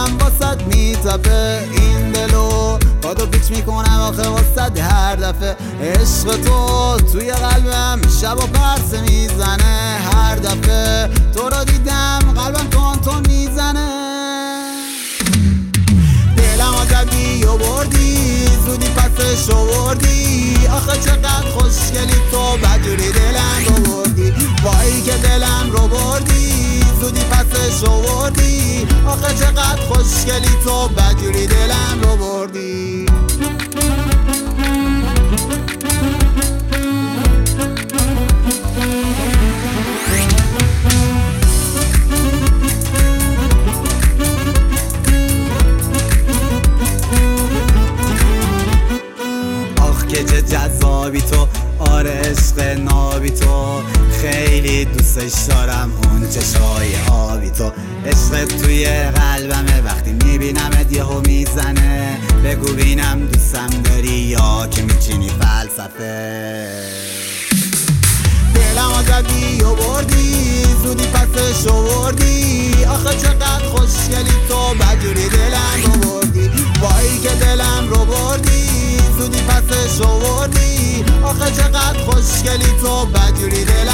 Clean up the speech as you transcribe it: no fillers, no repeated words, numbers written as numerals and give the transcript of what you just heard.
قلبم واسد میتپه، این دلو پادو پیچ میکنم آخه واسد هر دفعه. عشق تو توی قلبم شب و پرسه میزنه، هر دفعه تو رو دیدم قلبم تون میزنه. دلم آزدی و بردی، زودی پسش آوردی، آخه چقدر خوشگلی تو بدجوری دلم رو بردی. وای که دلم رو بردی، زودی پسش آوردی، آخه چقدر خوشگلی تو بدجوری دلم رو بردی. که چه جذابی تو، آره عشق نابی تو، خیلی دوستش دارم اون چشای آبی تو. عشق توی قلبمه، وقتی میبینمت یهو میزنه. بگو بینم دوستم داری یا که میچینی فلسفه. دلم آزدی و بردی، زودی پسش آوردی، آخه چقدر خوشگلی تو بدجوری دلم رو بردی. وای که دلم رو بردی، زودی پسش آوردی، آخه چقدر خوشگلی تو بدجوری دلم